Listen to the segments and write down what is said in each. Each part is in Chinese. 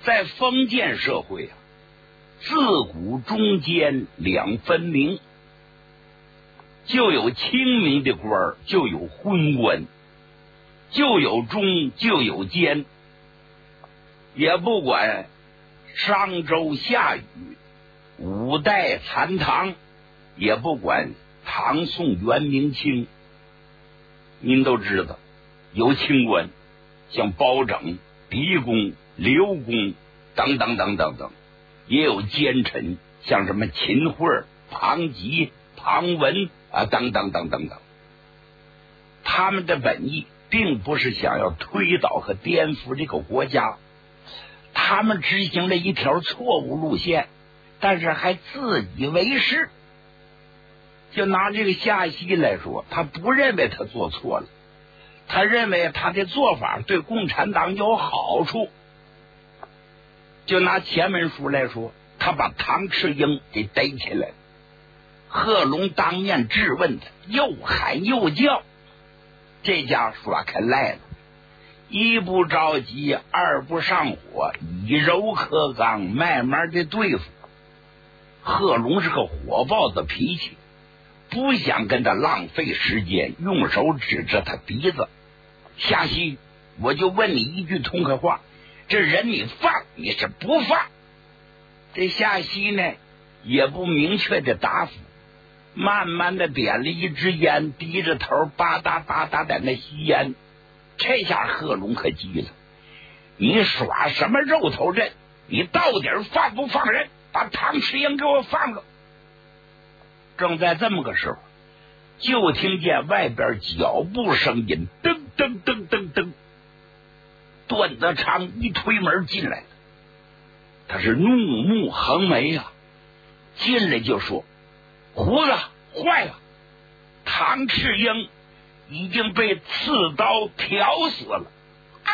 在封建社会啊，自古中间两分明，就有清明的官，就有昏官，就有忠，就有奸。也不管商周夏禹，五代残唐，也不管唐宋元明清，您都知道有清官，像包拯、狄公、刘公等等等等等，也有奸臣，像什么秦桧、庞吉、庞文啊等等等等等。他们的本意并不是想要推倒和颠覆这个国家，他们执行了一条错误路线，但是还自以为是。就拿这个夏曦来说，他不认为他做错了，他认为他的做法对共产党有好处。就拿前文书来说，他把唐赤英给逮起来了，贺龙当面质问他，又喊又叫，这家耍开赖了，一不着急，二不上火，以柔克刚，慢慢的对付。贺龙是个火爆的脾气，不想跟他浪费时间，用手指着他鼻子。夏曦，我就问你一句痛快话，这人你放你是不放？这夏曦呢也不明确的答复，慢慢的点了一支烟，低着头吧嗒吧嗒在那吸烟。这下贺龙可急了，你耍什么肉头阵？你到底放不放人？把唐赤英给我放了！正在这么个时候，就听见外边脚步声音，噔噔噔噔噔，段德昌一推门进来了，他是怒目横眉啊，进来就说：“胡子坏了，唐赤英已经被刺刀挑死了！”啊！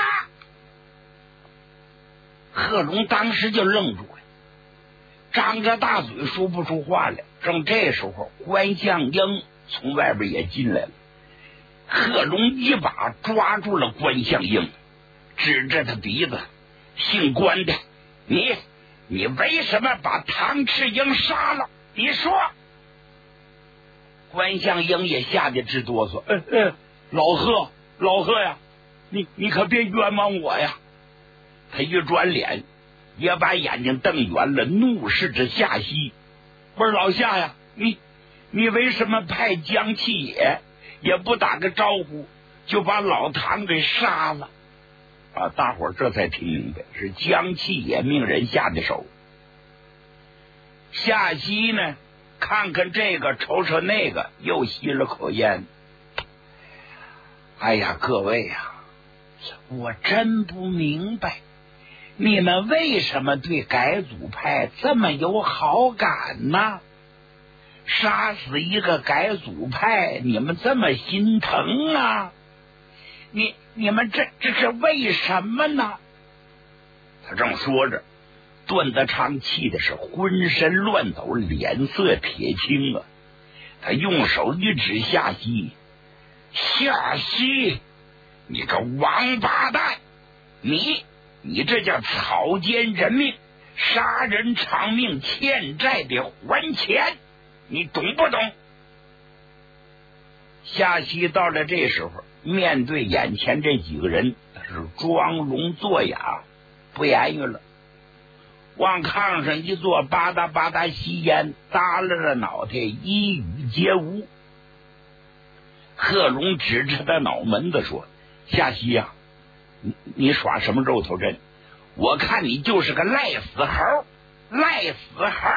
贺龙当时就愣住了，张着大嘴说不出话来。正这时候，关向英从外边也进来了，贺龙一把抓住了关向英，指着他鼻子：“姓关的，你为什么把唐赤英杀了？你说！”关向英也吓得直哆嗦：“老贺呀，你可别冤枉我呀！”他一转脸，也把眼睛瞪圆了，怒视着夏曦：“不是老夏呀，你为什么派江七野也不打个招呼，就把老唐给杀了？”啊！大伙儿这才听明白，是江七野命人下的手。夏曦呢，看看这个，瞅瞅那个，又吸了口烟。哎呀，各位呀，我真不明白，你们为什么对改组派这么有好感呢？杀死一个改组派，你们这么心疼啊？你们这是为什么呢？他正说着，段德昌气的是浑身乱抖，脸色铁青啊！他用手一指夏曦：“夏曦，你个王八蛋，你这叫草菅人命，杀人偿命，欠债得还钱，你懂不懂？”夏曦到了这时候，面对眼前这几个人，他是装聋作哑，不言语了，往炕上一坐，吧嗒吧嗒吸烟，耷拉着脑袋，一语皆无。贺龙指着他脑门子说：“夏曦呀，你耍什么肉头阵？我看你就是个赖死猴，赖死猴！”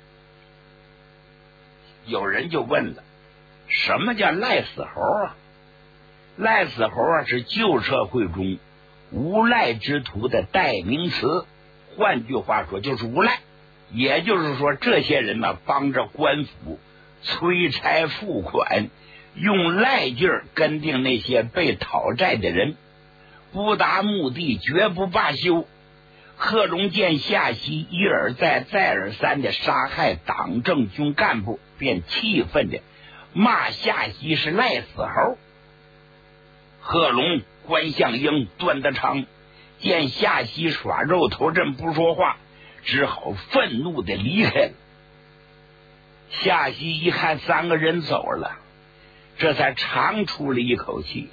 有人就问了，什么叫赖死猴啊？赖死猴啊，是旧社会中无赖之徒的代名词，换句话说就是无赖。也就是说，这些人呢，帮着官府催财付款，用赖劲儿跟定那些被讨债的人，不达目的绝不罢休。贺龙见夏曦一而再再而三的杀害党政军干部，便气愤的骂夏曦是赖死猴。贺龙、关向英、段德昌见夏曦耍肉头阵不说话，只好愤怒的离开了。夏曦一看3个人走了，这才长出了一口气。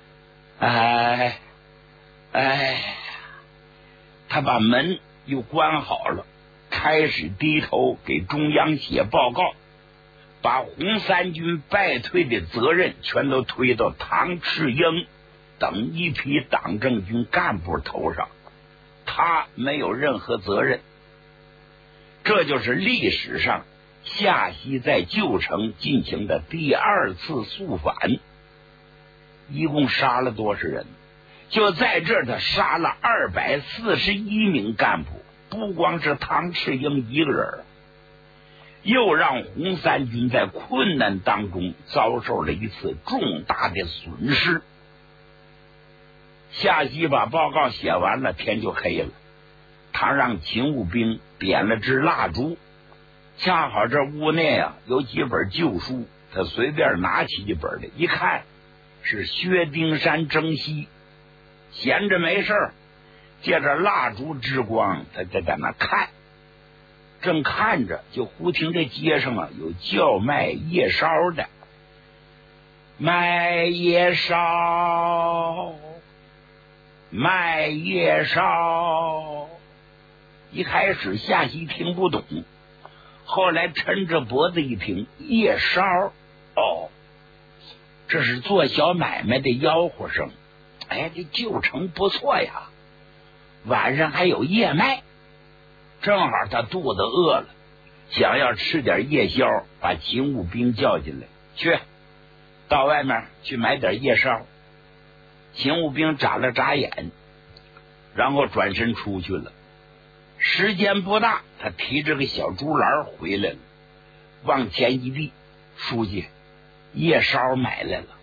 他把门又关好了，开始低头给中央写报告，把红三军败退的责任全都推到唐赤英等一批党政军干部头上，他没有任何责任。这就是历史上夏曦在旧城进行的第2次肃反，一共杀了多少人？就在这儿，他杀了241名干部，不光是唐赤英一个人，又让红三军在困难当中遭受了一次重大的损失。夏曦把报告写完了，天就黑了。他让勤务兵点了支蜡烛，恰好这屋内有几本旧书，他随便拿起一本来，一看是薛丁山征西。闲着没事，借着蜡烛之光，他就在那看。正看着，就忽听这街上有叫卖夜烧的，卖夜烧，卖夜烧。一开始夏曦听不懂，后来抻着脖子一听，夜烧，这是做小买卖的吆喝声。这旧城不错呀，晚上还有夜卖。正好他肚子饿了，想要吃点夜宵，把勤务兵叫进来，去到外面去买点夜烧。勤务兵眨了眨眼，然后转身出去了。时间不大，他提着个小竹篮回来了，往前一递，书记，夜烧买来了。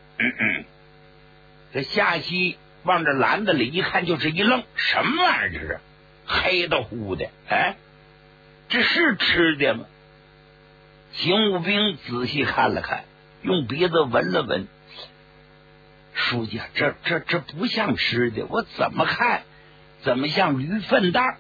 这夏曦往这篮子里一看，就是一愣，什么玩意儿这是？黑的乎的，这是吃的吗？勤务兵仔细看了看，用鼻子闻了闻，书记，这不像吃的，我怎么看怎么像驴粪蛋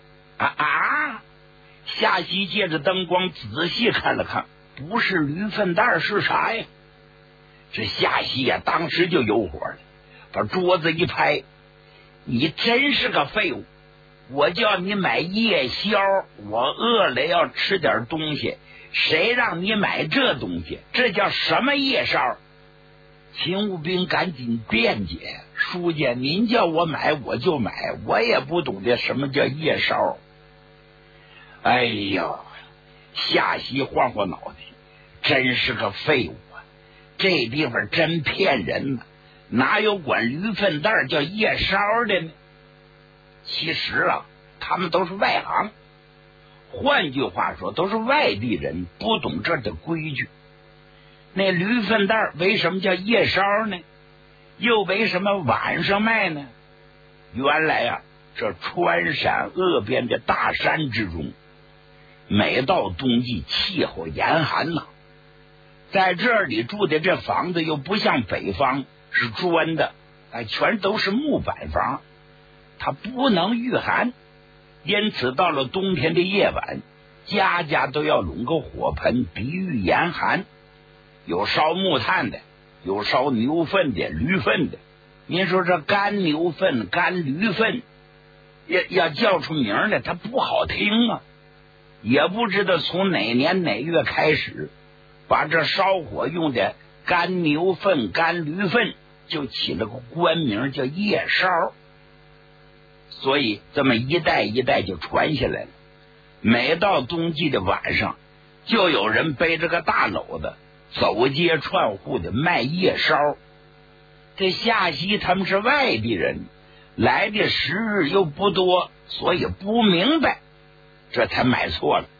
夏曦借着灯光仔细看了看，不是驴粪蛋是啥呀？这夏曦当时就有火了，把桌子一拍，你真是个废物，我叫你买夜宵，我饿了要吃点东西，谁让你买这东西？这叫什么夜烧？勤务兵赶紧辩解，书记您叫我买我就买，我也不懂得什么叫夜烧。哎呦，夏曦晃晃脑袋，真是个废物啊，这地方真骗人呢，哪有管驴粪蛋叫夜烧的呢？其实他们都是外行，换句话说都是外地人，不懂这的规矩。那驴粪蛋为什么叫夜烧呢？又为什么晚上卖呢？原来这川陕鄂边的大山之中，每到冬季气候严寒在这里住的这房子又不像北方是砖的，全都是木板房，它不能御寒，因此到了冬天的夜晚，家家都要拢个火盆抵御严寒，有烧木炭的，有烧牛粪的、驴粪的。您说这干牛粪、干驴粪要叫出名来，它不好听也不知道从哪年哪月开始，把这烧火用的干牛粪、干驴粪就起了个官名叫夜烧，所以这么一代一代就传下来了。每到冬季的晚上，就有人背着个大篓子走街串户的卖夜烧。这夏曦他们是外地人，来的时日又不多，所以不明白，这才买错了。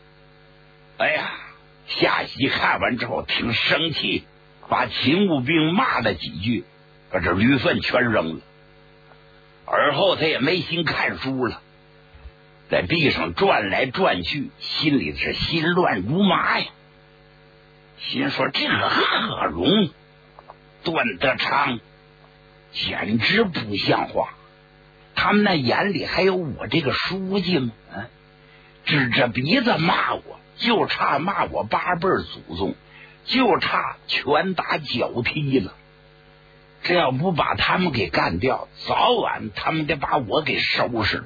夏曦看完之后挺生气，把勤务兵骂了几句，把这驴粪全扔了。而后他也没心看书了，在地上转来转去，心里是心乱如麻呀。心说这个贺荣、段德昌简直不像话， 他们那眼里还有我这个书记吗？指着鼻子骂我，就差骂我8辈祖宗，就差拳打脚踢了。这要不把他们给干掉，早晚他们得把我给收拾了。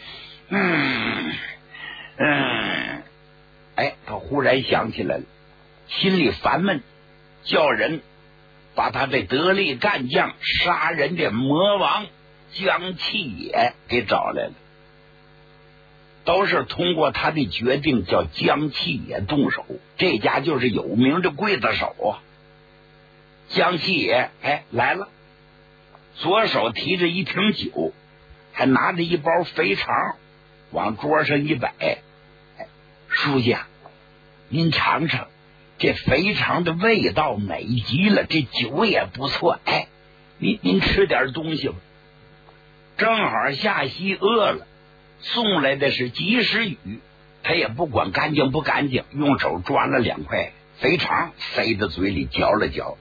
他忽然想起来了，心里烦闷，叫人把他的得力干将杀人的魔王江气野给找来了。都是通过他的决定叫江气野动手，这家就是有名的刽子手啊。江气野来了，左手提着一瓶酒，还拿着一包肥肠往桌上一摆。书记啊，您尝尝，这肥肠的味道美极了，这酒也不错，您吃点东西吧。正好夏曦饿了，送来的是及时雨，他也不管干净不干净，用手抓了2块肥肠塞到嘴里嚼了嚼，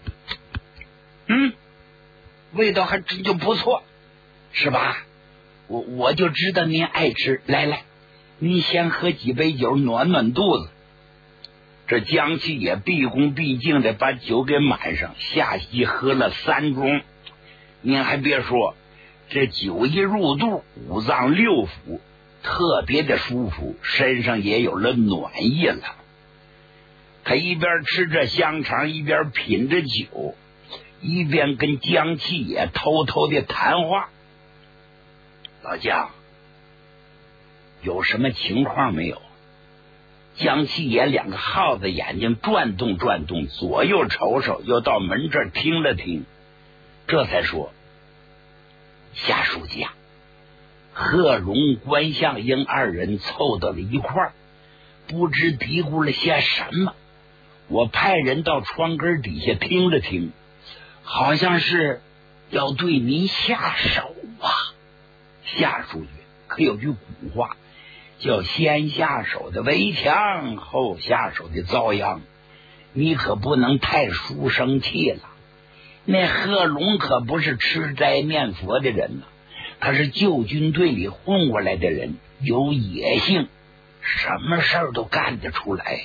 味道还真就不错，是吧？我就知道您爱吃，来，您先喝几杯酒暖暖肚子。这江气也毕恭毕敬的把酒给满上，夏曦喝了3盅。您还别说，这酒一入肚，5脏6腑特别的舒服，身上也有了暖意了。他一边吃着香肠，一边品着酒，一边跟江气也偷偷的谈话。老江，有什么情况没有？江气也2个耗子眼睛转动转动，左右瞅瞅，又到门这儿听了听，这才说：夏书记啊，贺荣、关向英2人凑到了一块儿，不知嘀咕了些什么。我派人到窗根底下听了听，好像是要对您下手啊。夏书记可有句古话，叫先下手的为强，后下手的遭殃。你可不能太书生气了。那贺龙可不是吃斋念佛的人呢，他是旧军队里混过来的人，有野性，什么事儿都干得出来。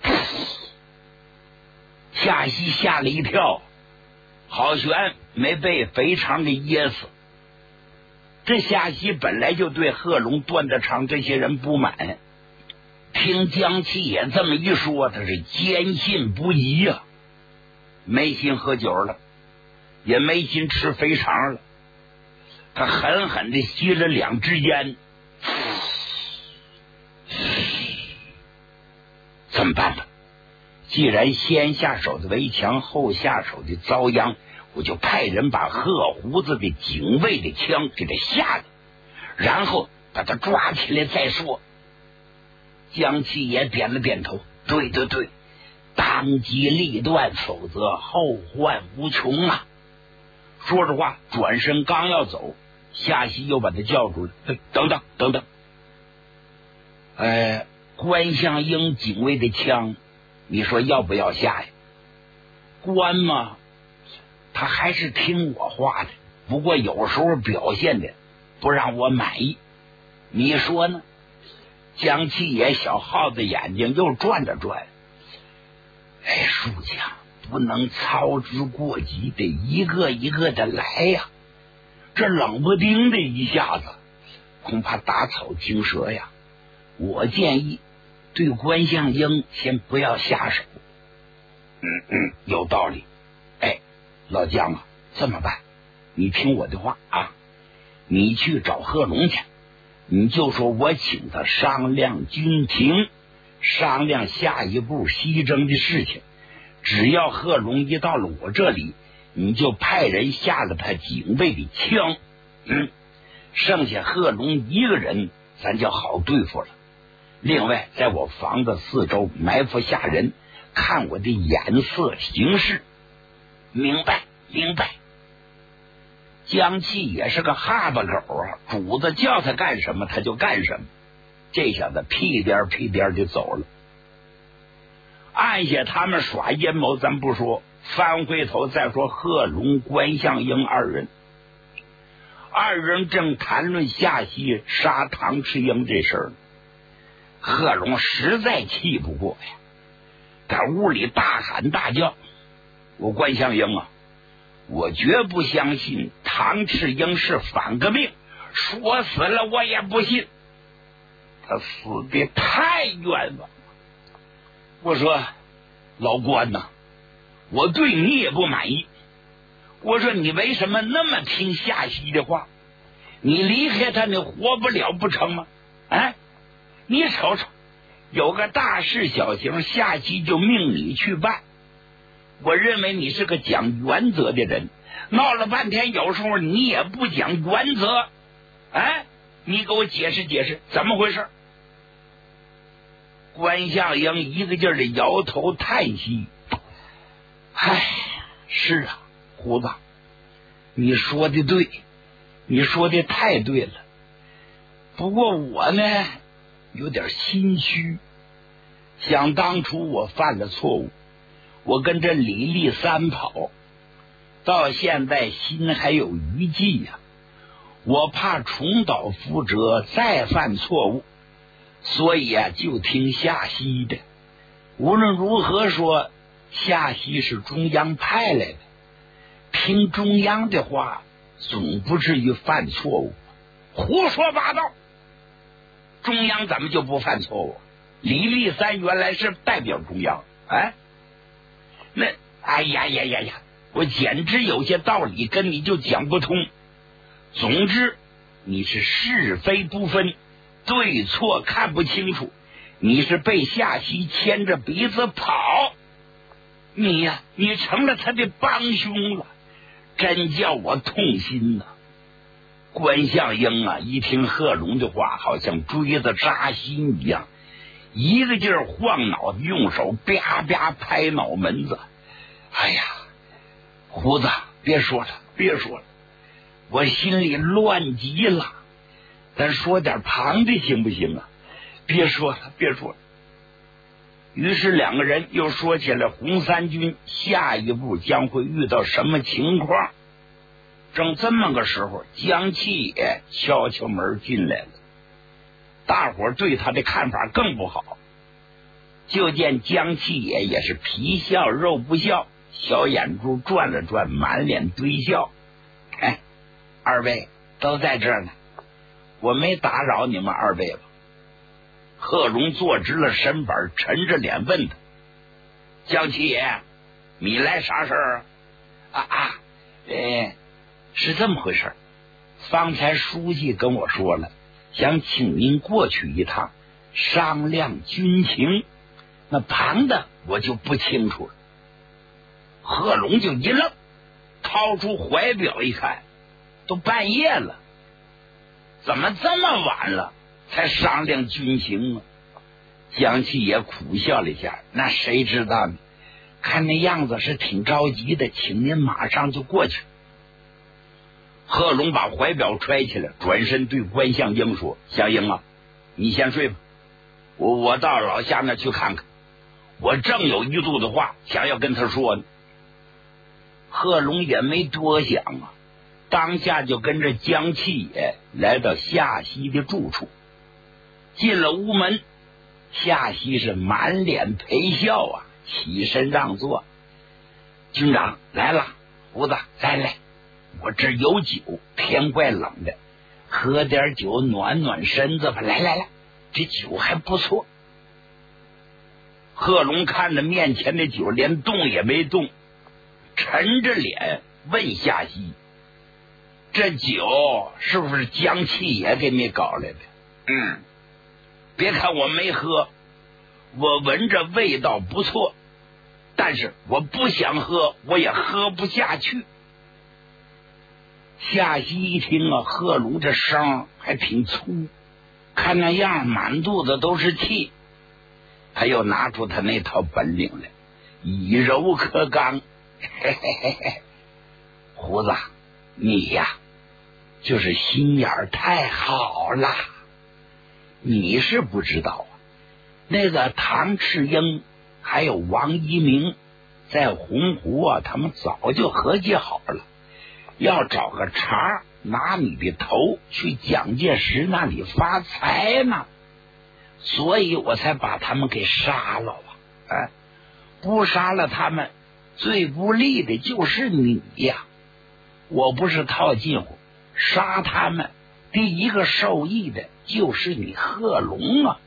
夏曦吓了一跳，好悬没被肥肠给噎死。这夏曦本来就对贺龙、段德昌这些人不满，听江气也这么一说，他是坚信不疑呀，没心喝酒了，也没心吃肥肠了。他狠狠地吸了2支烟，怎么办呢？既然先下手的为强，后下手的遭殃，我就派人把贺胡子的警卫的枪给他下了，然后把他抓起来再说。江气也点了点头，对，当机立断，否则后患无穷啊。说着话转身刚要走，夏曦又把他叫住了，等等，关向英警卫的枪你说要不要下呀？关嘛，他还是听我话的，不过有时候表现的不让我满意，你说呢？江气也小耗子眼睛又转了转，书记啊，不能操之过急，得一个一个的来呀，这冷不丁的一下子恐怕打草惊蛇呀。我建议对关向英先不要下手。有道理。老江啊，这么办，你听我的话啊，你去找贺龙去，你就说我请他商量军情，商量下一步西征的事情。只要贺龙一到了我这里，你就派人下了他警卫的枪。剩下贺龙一个人咱就好对付了。另外在我房子四周埋伏下人，看我的眼色行事。明白。江气也是个哈巴狗啊，主子叫他干什么他就干什么。这小子屁颠屁颠就走了。按下他们耍阴谋咱不说，翻回头再说贺龙、关向英2人。 二人正谈论夏曦杀唐赤英这事儿，贺龙实在气不过呀，在屋里大喊大叫：“我关向英啊，我绝不相信唐赤英是反革命，说死了我也不信，他死的太冤枉。”我说：“老关呐，我对你也不满意。我说你为什么那么听夏曦的话？你离开他，你活不了不成吗？哎，你瞅瞅，有个大事小情，夏曦就命你去办。我认为你是个讲原则的人，闹了半天，有时候你也不讲原则。哎，你给我解释解释怎么回事？”关向英一个劲儿的摇头叹息：“唉，是啊，胡子，你说的对，你说的太对了。不过我呢，有点心虚。想当初我犯了错误，我跟着李立三跑，到现在心还有余悸呀。我怕重蹈覆辙，再犯错误，所以啊，就听夏曦的。无论如何说，夏曦是中央派来的，听中央的话，总不至于犯错误。”胡说八道！中央怎么就不犯错误？李立三原来是代表中央，哎，那哎呀，我简直有些道理跟你就讲不通。总之，你是是非不分，对错看不清楚，你是被夏曦牵着鼻子跑，你呀，你成了他的帮凶了，真叫我痛心呐！关向英啊，一听贺龙的话，好像锥子扎心一样，一个劲儿晃脑，用手啪啪拍脑门子。哎呀，胡子，别说了，我心里乱极了。咱说点旁的行不行啊？别说了。于是两个人又说起了红三军下一步将会遇到什么情况。正这么个时候，江七也敲敲门进来了。大伙对他的看法更不好，就见江七也是皮笑肉不笑，小眼珠转了转，满脸堆笑。哎，二位都在这儿呢，我没打扰你们二位吧？贺龙坐直了身板，沉着脸问他：“江七爷，你来啥事儿啊？”是这么回事，方才书记跟我说了，想请您过去一趟，商量军情。那旁的我就不清楚了。贺龙就一愣，掏出怀表一看，都半夜了，怎么这么晚了才商量军情啊？江七爷苦笑了一下，那谁知道呢？看那样子是挺着急的，请您马上就过去。贺龙把怀表揣起来，转身对关向英说：“向英啊，你先睡吧，我到老夏那去看看，我正有一肚子话想要跟他说呢。”贺龙也没多想啊，当下就跟着江七爷来到夏曦的住处。进了屋门，夏曦是满脸陪笑啊，起身让座：“军长来了，胡子再来，我这有酒，天怪冷的，喝点酒暖暖身子吧。来，这酒还不错。”贺龙看着面前的酒，连动也没动，沉着脸问夏曦：“这酒是不是江七爷给你搞来的？”“别看我没喝，我闻着味道不错，但是我不想喝，我也喝不下去。”夏曦一听啊，贺龙这声还挺粗，看那样满肚子都是气，他又拿出他那套本领来，以柔克刚。胡子，你呀，就是心眼太好了。你是不知道啊，那个唐赤英还有王一鸣在洪湖啊，他们早就合计好了，要找个茬拿你的头去蒋介石那里发财呢，所以我才把他们给杀了啊！不杀了他们，最不利的就是你呀！我不是套近乎，杀他们第一个受益的就是你贺龙啊，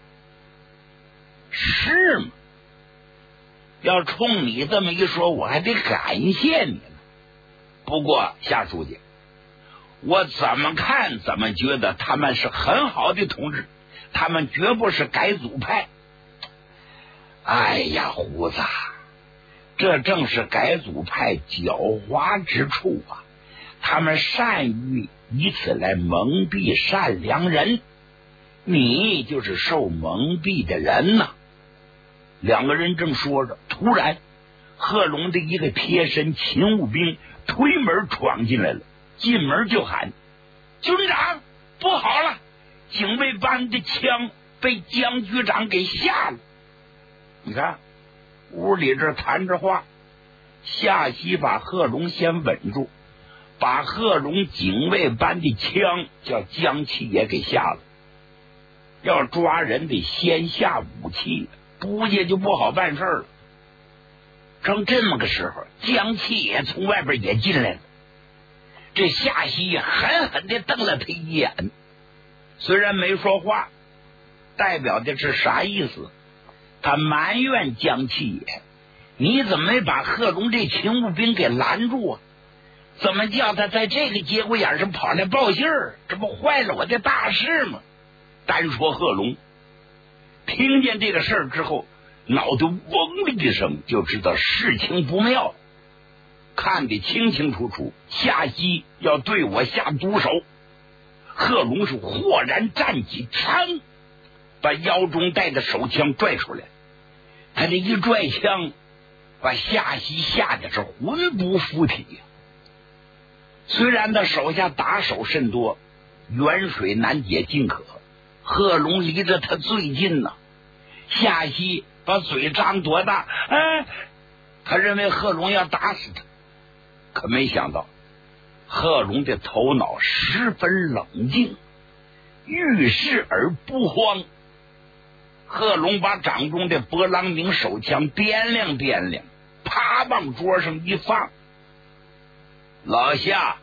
是吗？要冲你这么一说，我还得感谢你呢。不过夏书记，我怎么看怎么觉得他们是很好的同志，他们绝不是改组派。哎呀，胡子，这正是改组派狡猾之处啊！他们善于以此来蒙蔽善良人，你就是受蒙蔽的人呐。两个人正说着，突然贺龙的一个贴身勤务兵推门闯进来了，进门就喊：军长，不好了，警卫班的枪被江局长给下了。你看屋里这谈着话，夏曦把贺龙先稳住，把贺龙警卫班的枪叫江七也给下了。要抓人得先下武器，不下就不好办事了。正这么个时候，江七也从外边也进来了。这夏曦狠狠地瞪了他一眼，虽然没说话，代表的是啥意思？他埋怨江七也，你怎么没把贺龙这勤务兵给拦住啊？怎么叫他在这个节骨眼上跑来报信儿？这不坏了我的大事吗？单说贺龙听见这个事儿之后，脑袋嗡的一声，就知道事情不妙，看得清清楚楚，夏曦要对我下毒手。贺龙是豁然站起，噌，把腰中带的手枪拽出来。他这一拽枪，把夏曦吓得是魂不附体呀。虽然他手下打手甚多，远水难解近渴，贺龙离着他最近呢。夏曦把嘴张多大，他认为贺龙要打死他，可没想到贺龙的头脑十分冷静，遇事而不慌。贺龙把掌中的勃朗宁手枪掂量掂量，啪往桌上一放。老夏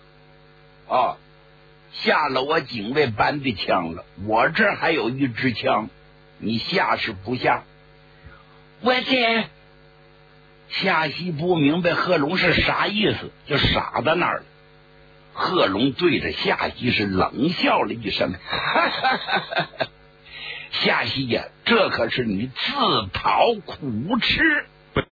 下了我警卫班的枪了，我这还有一支枪，你下是不下？我这夏曦不明白贺龙是啥意思，就傻在那儿了。贺龙对着夏曦是冷笑了一声，夏曦呀，这可是你自讨苦吃。